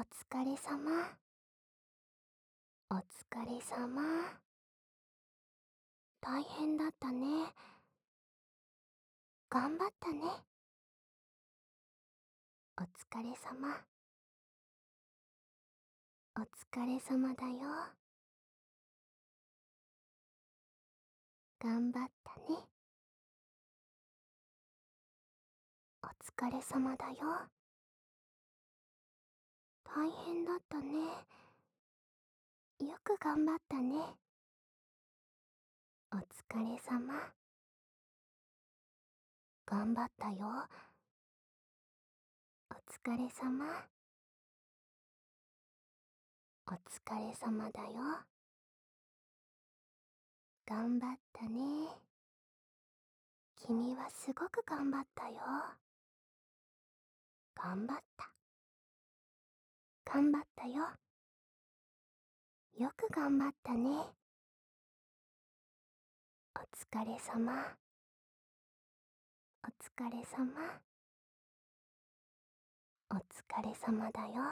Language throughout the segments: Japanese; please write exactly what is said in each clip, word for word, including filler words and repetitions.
お疲れさま。お疲れさま。大変だったね。頑張ったね。お疲れさま。お疲れさまだよ。頑張ったね。お疲れさまだよ。大変だったね。よく頑張ったね。お疲れさま。頑張ったよ。お疲れさま。お疲れさまだよ。頑張ったね。君はすごく頑張ったよ。頑張った。頑張ったよ。よく頑張ったね。お疲れさま。お疲れさま。お疲れさまだよ。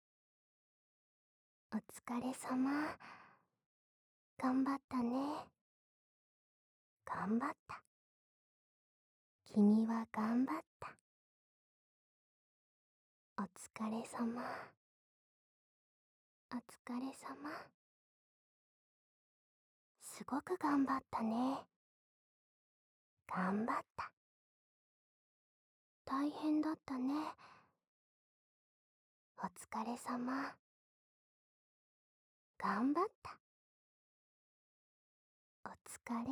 お疲れさま。頑張ったね。頑張った。君は頑張った。お疲れさま。お疲れさま。すごく頑張ったね。頑張った。大変だったね。お疲れさま。頑張った。お疲れ。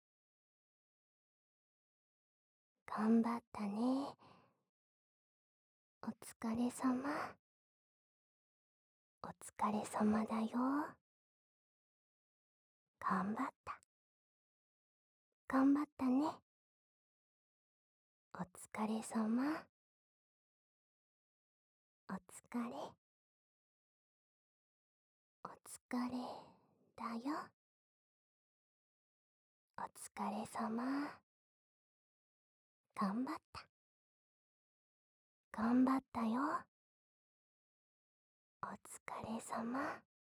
頑張ったね。お疲れさま。お疲れさまだよ。頑張った。頑張ったね。お疲れさま。お疲れ。お疲れだよ。お疲れさま。頑張った。頑張ったよ。お疲れさま。